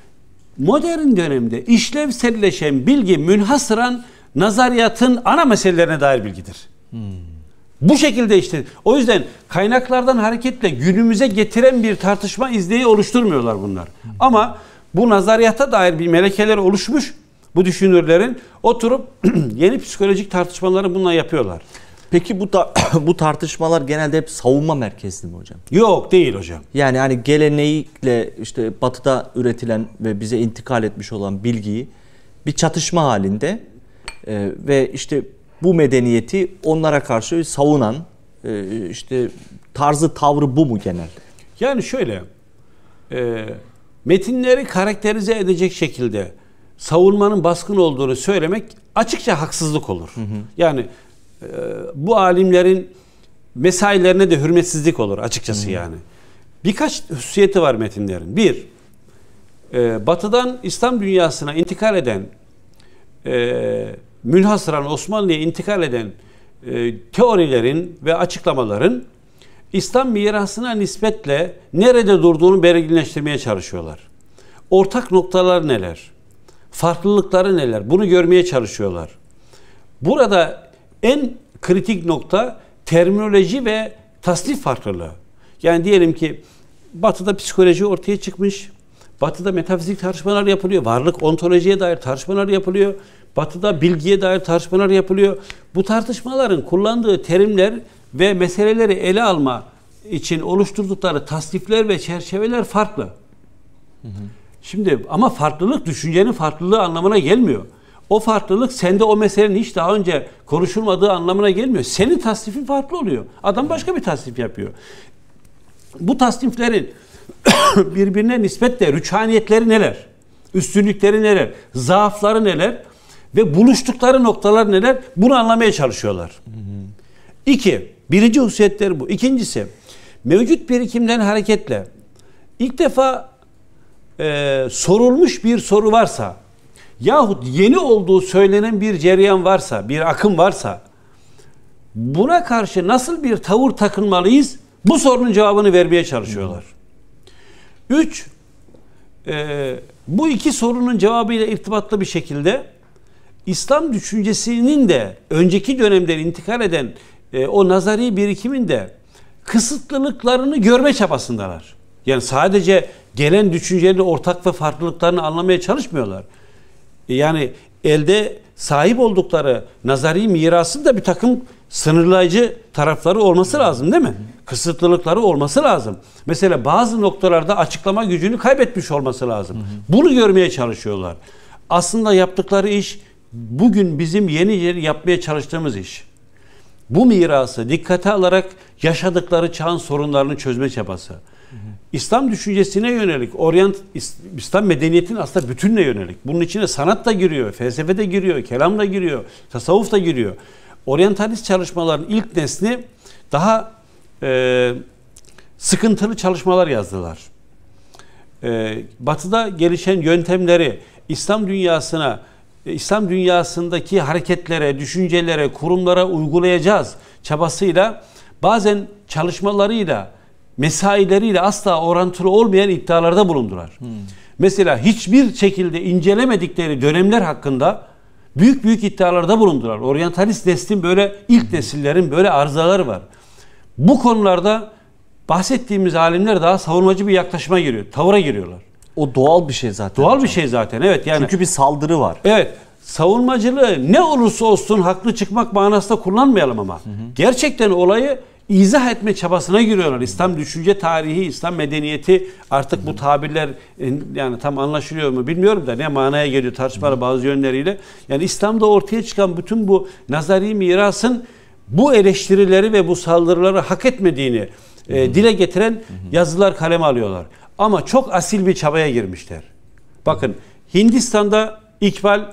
Modern dönemde işlevselleşen bilgi münhasıran nazariyatın ana meselelerine dair bilgidir. Hmm. Bu şekilde işte. O yüzden kaynaklardan hareketle günümüze getiren bir tartışma izleyi oluşturmuyorlar bunlar. Hmm. Ama bu nazariyata dair bir melekeler oluşmuş. Bu düşünürlerin oturup yeni psikolojik tartışmaları bununla yapıyorlar. Peki bu da, bu tartışmalar genelde hep savunma merkezli mi hocam? Yok değil hocam. Yani hani geleneğiyle işte Batı'da üretilen ve bize intikal etmiş olan bilgiyi bir çatışma halinde e, ve işte bu medeniyeti onlara karşı savunan e, işte tarzı tavrı bu mu genel? Yani şöyle e, metinleri karakterize edecek şekilde savunmanın baskın olduğunu söylemek açıkça haksızlık olur. Hı hı. Yani e, bu alimlerin mesailerine de hürmetsizlik olur açıkçası. Hı hı. Yani. Birkaç hususiyeti var metinlerin. Bir, e, Batı'dan İslam dünyasına intikal eden, e, münhasıran Osmanlı'ya intikal eden e, teorilerin ve açıklamaların İslam mirasına nispetle nerede durduğunu belirginleştirmeye çalışıyorlar. Ortak noktalar neler? Farklılıkları neler? Bunu görmeye çalışıyorlar. Burada en kritik nokta terminoloji ve tasnif farklılığı. Yani diyelim ki Batı'da psikoloji ortaya çıkmış. Batı'da metafizik tartışmalar yapılıyor. Varlık ontolojiye dair tartışmalar yapılıyor. Batı'da bilgiye dair tartışmalar yapılıyor. Bu tartışmaların kullandığı terimler ve meseleleri ele alma için oluşturdukları tasnifler ve çerçeveler farklı. Hı hı. Şimdi ama farklılık düşüncenin farklılığı anlamına gelmiyor. O farklılık sende o meselenin hiç daha önce konuşulmadığı anlamına gelmiyor. Senin tasnifin farklı oluyor. Adam başka bir tasnif yapıyor. Bu tasniflerin birbirine nispetle rüçhaniyetleri neler? Üstünlükleri neler? Zaafları neler? Ve buluştukları noktalar neler? Bunu anlamaya çalışıyorlar. Hı hı. İki, birinci hususiyetleri bu. İkincisi, mevcut birikimden hareketle ilk defa e, sorulmuş bir soru varsa yahut yeni olduğu söylenen bir cereyan varsa, bir akım varsa buna karşı nasıl bir tavır takınmalıyız? Bu sorunun cevabını vermeye çalışıyorlar. Üç, e, bu iki sorunun cevabıyla irtibatlı bir şekilde İslam düşüncesinin de önceki dönemden intikal eden e, o nazari birikimin de kısıtlılıklarını görme çabasındalar. Yani sadece gelen düşüncelerin ortak ve farklılıklarını anlamaya çalışmıyorlar. Yani elde sahip oldukları nazari mirasın da bir takım sınırlayıcı tarafları olması lazım, değil mi? Kısıtlılıkları olması lazım. Mesela bazı noktalarda açıklama gücünü kaybetmiş olması lazım. Bunu görmeye çalışıyorlar. Aslında yaptıkları iş bugün bizim yeni yeni yapmaya çalıştığımız iş. Bu mirası dikkate alarak yaşadıkları çağın sorunlarını çözme çabası. Hı hı. İslam düşüncesine yönelik, Orient, İslam medeniyetinin aslında bütününe yönelik. Bunun içine sanat da giriyor, felsefe de giriyor, kelam da giriyor, tasavvuf da giriyor. Oryantalist çalışmaların ilk nesli daha e, sıkıntılı çalışmalar yazdılar. E, batı'da gelişen yöntemleri İslam dünyasına, İslam dünyasındaki hareketlere, düşüncelere, kurumlara uygulayacağız çabasıyla bazen çalışmalarıyla, mesaileriyle asla orantılı olmayan iddialarda bulundular. Hmm. Mesela hiçbir şekilde incelemedikleri dönemler hakkında büyük büyük iddialarda bulundular. Oryantalist neslin böyle, ilk nesillerin böyle arızaları var. Bu konularda bahsettiğimiz alimler daha savunmacı bir yaklaşıma giriyor, tavıra giriyorlar. O doğal bir şey zaten. Doğal hocam. bir şey zaten, evet. Yani çünkü bir saldırı var. Evet. Savunmacılığı ne olursa olsun haklı çıkmak manasında kullanmayalım ama. Hı hı. Gerçekten olayı izah etme çabasına giriyorlar. İslam düşünce tarihi, İslam medeniyeti, artık hı hı. bu tabirler yani tam anlaşılıyor mu bilmiyorum da ne manaya geliyor tartışmalı bazı yönleriyle. Yani İslam'da ortaya çıkan bütün bu nazari mirasın bu eleştirileri ve bu saldırıları hak etmediğini hı hı. E, dile getiren hı hı. yazılar kaleme alıyorlar. Ama çok asil bir çabaya girmişler. Bakın Hindistan'da İkbal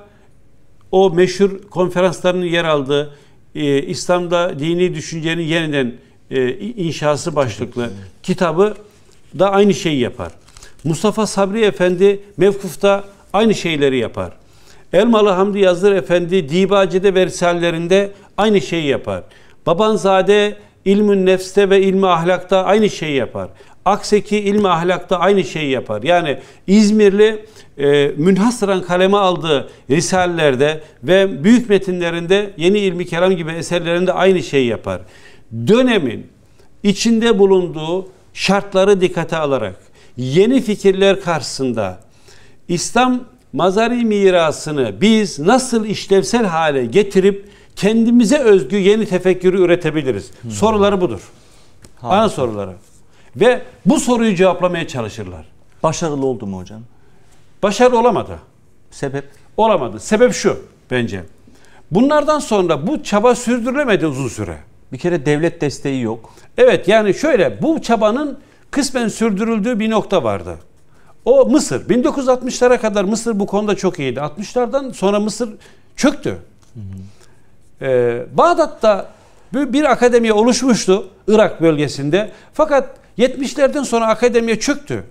o meşhur konferanslarının yer aldığı e, İslam'da dini düşüncenin yeniden e, inşası başlıklı kitabı da aynı şeyi yapar. Mustafa Sabri Efendi Mevkuf'ta aynı şeyleri yapar. Elmalı Hamdi Yazır Efendi Dibace'de ve Risalelerinde aynı şeyi yapar. Babanzade İlmün Nefs'te ve İlmi Ahlak'ta aynı şeyi yapar. Akseki İlmi Ahlak'ta aynı şeyi yapar. Yani İzmirli e, münhasıran kaleme aldığı risalelerde ve büyük metinlerinde Yeni İlmi Kelam gibi eserlerinde aynı şeyi yapar. Dönemin içinde bulunduğu şartları dikkate alarak yeni fikirler karşısında İslam mazari mirasını biz nasıl işlevsel hale getirip kendimize özgü yeni tefekkürü üretebiliriz? Hmm. Soruları budur. Harika. Ana soruları. Ve bu soruyu cevaplamaya çalışırlar. Başarılı oldu mu hocam? Başarılı olamadı. Sebep? Olamadı. Sebep şu bence. Bunlardan sonra bu çaba sürdürülemedi uzun süre. Bir kere devlet desteği yok. Evet, yani şöyle, bu çabanın kısmen sürdürüldüğü bir nokta vardı. O Mısır. bin dokuz yüz altmışlara kadar Mısır bu konuda çok iyiydi. altmışlardan sonra Mısır çöktü. Hı hı. Ee, Bağdat'ta bir akademiye oluşmuştu Irak bölgesinde. Fakat yetmişlerden sonra akademiye çöktü.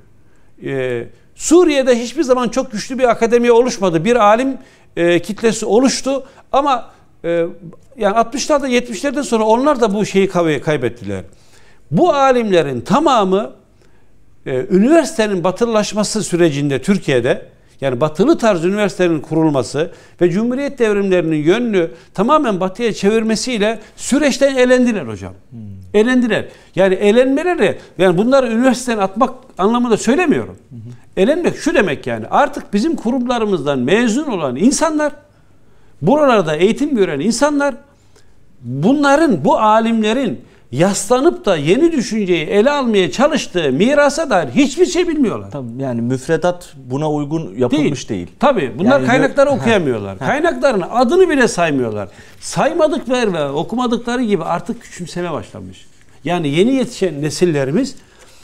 Ee, Suriye'de hiçbir zaman çok güçlü bir akademiye oluşmadı. Bir alim e, kitlesi oluştu ama e, yani altmışlarda yetmişlerden sonra onlar da bu şeyi kaybettiler. Bu alimlerin tamamı e, üniversitenin batılılaşması sürecinde Türkiye'de, yani batılı tarz üniversitelerin kurulması ve Cumhuriyet devrimlerinin yönünü tamamen batıya çevirmesiyle süreçten elendiler hocam. Hmm. Elendiler. Yani elenmeleri, yani bunları üniversiteden atmak anlamında söylemiyorum. Hmm. Elenmek şu demek, yani artık bizim kurumlarımızdan mezun olan insanlar, buralarda eğitim gören insanlar, bunların, bu alimlerin yaslanıp da yeni düşünceyi ele almaya çalıştığı mirasa dair hiçbir şey bilmiyorlar. Tabii, yani müfredat buna uygun yapılmış değil. değil. Tabii bunlar yani kaynakları okuyamıyorlar. Ha. Kaynakların adını bile saymıyorlar. Saymadıkları ve okumadıkları gibi artık küçümseme başlamış. Yani yeni yetişen nesillerimiz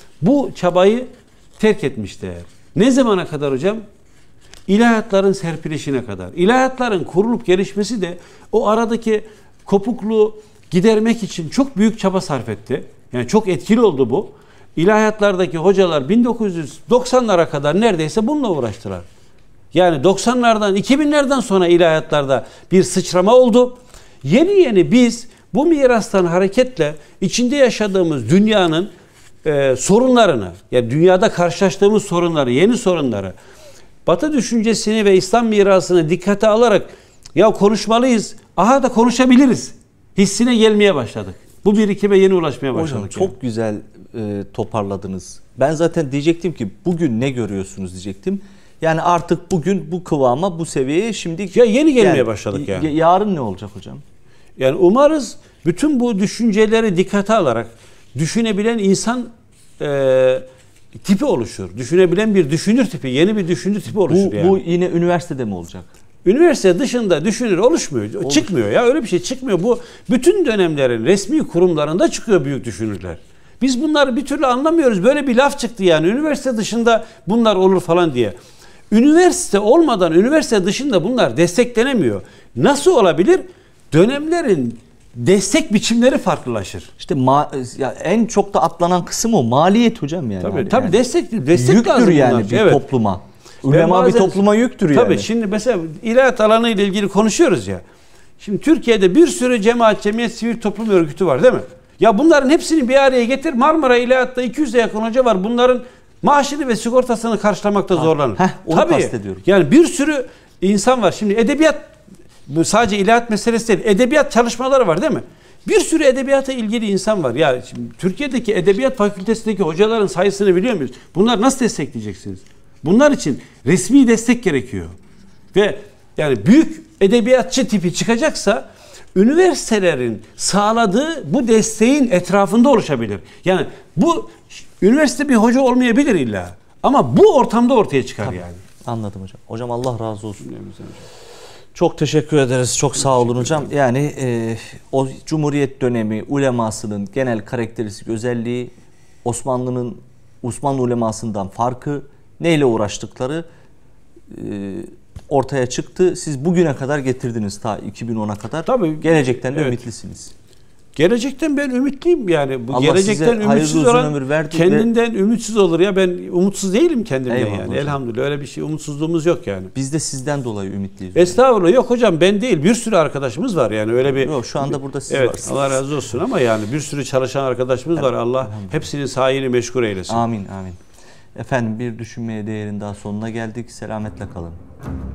bu çabayı terk etmişler. Ne zamana kadar hocam? İlahiyatların serpilişine kadar. İlahiyatların kurulup gelişmesi de o aradaki kopukluğu gidermek için çok büyük çaba sarf etti. Yani çok etkili oldu bu. İlahiyatlardaki hocalar bin dokuz yüz doksanlara kadar neredeyse bununla uğraştılar. Yani doksanlardan, iki binlerden sonra ilahiyatlarda bir sıçrama oldu. Yeni yeni biz bu mirastan hareketle içinde yaşadığımız dünyanın e, sorunlarını, yani dünyada karşılaştığımız sorunları, yeni sorunları, Batı düşüncesini ve İslam mirasını dikkate alarak ya konuşmalıyız, aha da konuşabiliriz hissine gelmeye başladık. Bu birikime yeni ulaşmaya başladık. Hocam çok yani. güzel e, toparladınız. Ben zaten diyecektim ki bugün ne görüyorsunuz diyecektim. Yani artık bugün bu kıvama, bu seviyeye şimdi... Ya yeni gelmeye yani, başladık yani. Yarın ne olacak hocam? Yani umarız bütün bu düşünceleri dikkate alarak düşünebilen insan e, tipi oluşur. Düşünebilen bir düşünür tipi, yeni bir düşünür tipi oluşur bu, yani. Bu yine üniversitede mi olacak? Üniversite dışında düşünür oluşmuyor. Olur. Çıkmıyor ya, öyle bir şey çıkmıyor. Bu bütün dönemlerin resmi kurumlarında çıkıyor büyük düşünürler. Biz bunları bir türlü anlamıyoruz. Böyle bir laf çıktı yani. Üniversite dışında bunlar olur falan diye. Üniversite olmadan üniversite dışında bunlar desteklenemiyor. Nasıl olabilir? Dönemlerin destek biçimleri farklılaşır. İşte ma- ya en çok da atlanan kısım o maliyet hocam yani. Tabii yani. tabii destek destek yüktür lazım yani bunlar. bir Evet. topluma. Ulema bir topluma yüktür yani. Tabii şimdi mesela ilahiyat alanı ile ilgili konuşuyoruz ya. Şimdi Türkiye'de bir sürü cemaat, cemiyet, sivil toplum örgütü var değil mi? Ya bunların hepsini bir araya getir. Marmara İlahiyat'ta iki yüze yakın hoca var. Bunların maaşını ve sigortasını karşılamakta zorlanır. Heh, onu tabii. kastediyorum. Yani bir sürü insan var. Şimdi edebiyat, bu sadece ilahiyat meselesi değil. Edebiyat çalışmaları var değil mi? Bir sürü edebiyata ilgili insan var. Ya şimdi Türkiye'deki edebiyat fakültesindeki hocaların sayısını biliyor muyuz? Bunları nasıl destekleyeceksiniz? Bunlar için resmi destek gerekiyor. Ve yani büyük edebiyatçı tipi çıkacaksa üniversitelerin sağladığı bu desteğin etrafında oluşabilir. Yani bu üniversite bir hoca olmayabilir illa. Ama bu ortamda ortaya çıkar Tabii. yani. Anladım hocam. Hocam Allah razı olsun. Çok teşekkür ederiz. Çok sağ olun hocam. Yani e, o Cumhuriyet dönemi ulemasının genel karakteristik özelliği, Osmanlı'nın Osmanlı ulemasından farkı, neyle uğraştıkları e, ortaya çıktı. Siz bugüne kadar getirdiniz ta iki bin ona kadar. Tabii. Gelecekten de evet. ümitlisiniz. Gelecekten ben ümitliyim yani. Bu Allah gelecekten ümitsiz olan verdi kendinden ve... ümitsiz olur ya. Ben umutsuz değilim kendimden Eyvallah yani. Hocam. Elhamdülillah öyle bir şey, umutsuzluğumuz yok yani. Biz de sizden dolayı ümitliyiz. Estağfurullah. Yok hocam ben değil. Bir sürü arkadaşımız var yani. Öyle bir Yok şu anda burada siz evet, varsınız. Allah razı olsun ama yani bir sürü çalışan arkadaşımız var. Allah hepsinin sayını meşgul eylesin. Amin amin. Efendim bir düşünmeye değerin daha sonuna geldik. Selametle kalın.